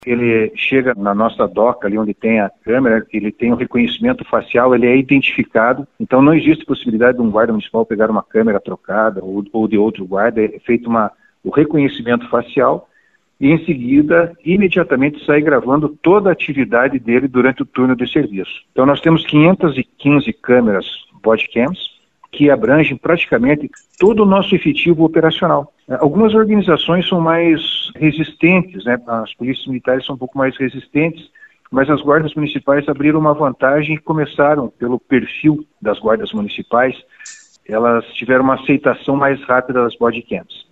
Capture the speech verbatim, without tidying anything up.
Ele chega na nossa doca, ali onde tem a câmera, ele tem um reconhecimento facial, ele é identificado, então não existe possibilidade de um guarda municipal pegar uma câmera trocada ou, ou de outro guarda, é feito uma, o reconhecimento facial e em seguida, imediatamente sai gravando toda a atividade dele durante o turno de serviço. Então nós temos quinhentas e quinze câmeras bodycams, que abrangem praticamente todo o nosso efetivo operacional. Algumas organizações são mais resistentes, né? As polícias militares são um pouco mais resistentes, mas as guardas municipais abriram uma vantagem e começaram, pelo perfil das guardas municipais, elas tiveram uma aceitação mais rápida das bodycams.